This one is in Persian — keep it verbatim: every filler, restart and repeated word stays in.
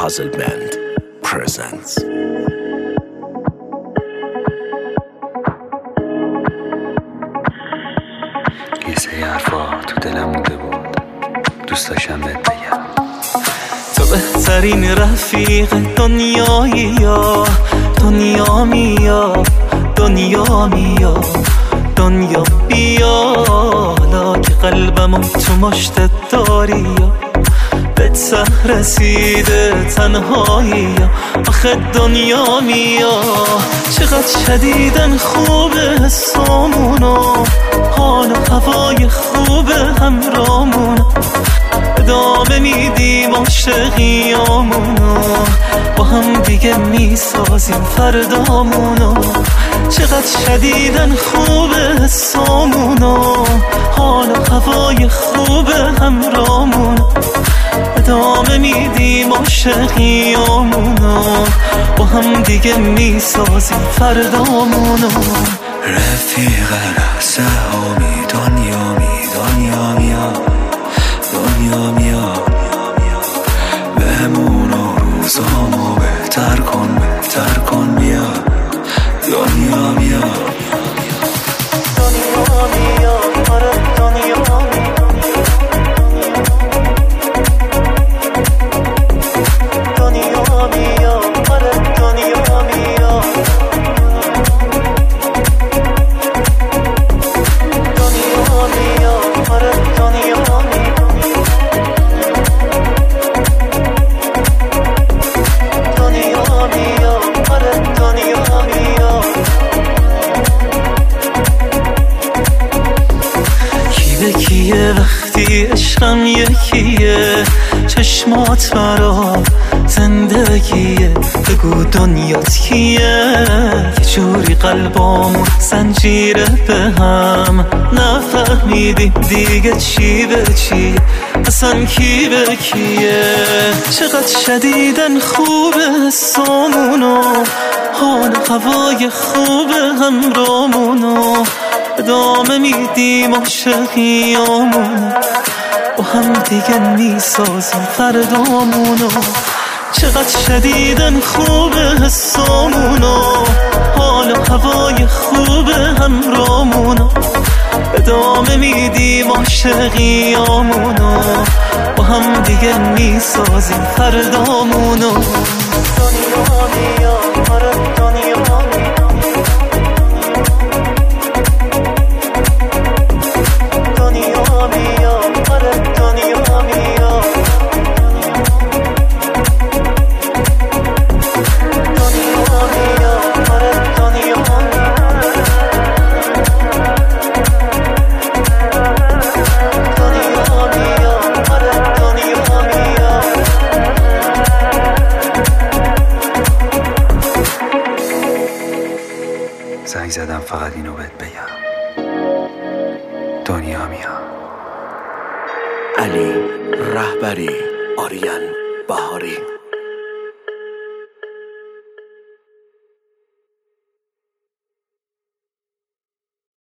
Puzzle Band presents. یه سری حرفا تو دلم مونده بود، دوست داشتم بهت بگم. تو بهترین رفیق دنیایی، یا دنیا میا دنیا میا دنیا بیا، حالا که قلبمو تو مشتت داری، یا به ته رسیده تنهایی، یا آخه دنیا میا. چقدر شدیدن خوبه حسامونو، حال و هوای خوبه همرامونو، ادامه میدیم عاشقیامونو، با هم دیگه میسازیم فردامونو. چقدر شدیدن خوبه حسامونو، حال و هوای خوبه همرامونو، ادامه میدیم عاشقیامونو، با هم دیگه میسازیم فردامونو. رفیق رهسهامی دنیا می دنیا میا دنیا میا، بهمونو روزامو بهتر کن بهتر کن بیا دنیا میا دنیا میا آره دنیا دنیا میا آره دنیا میا دنیا میا آره دنیا دنیا میا آره دنیا میا. کی به کیه وقتی عشقم یکیه، چشمات برا زندگیه، بگو دنیات کیه. یه جوری قلبامون زنجیره به هم، نفهمیدیم دیگه چی به چیه، اصلا کی به کیه. چقدر شدیدن خوبه حسامونو، حال هوای خوبه همرامونو، ادامه میدیم عاشقیامونو، با هم دیگه میسازیم فردامونو. چقدر شدیدن خوبه حسامونو، حال و هوای خوبه همرامونو، ادامه میدیم عاشقیامونو، با هم دیگه میسازیم فردامونو. دنیا میا آره دنیا دنیا میا آره دنیا میا دنیا میا آره دنیا دنیا میا آره دنیا میا. زنگ زدم فقط اینو بهت بگم، دنیا میا. علی رهبری، آریان بهاری.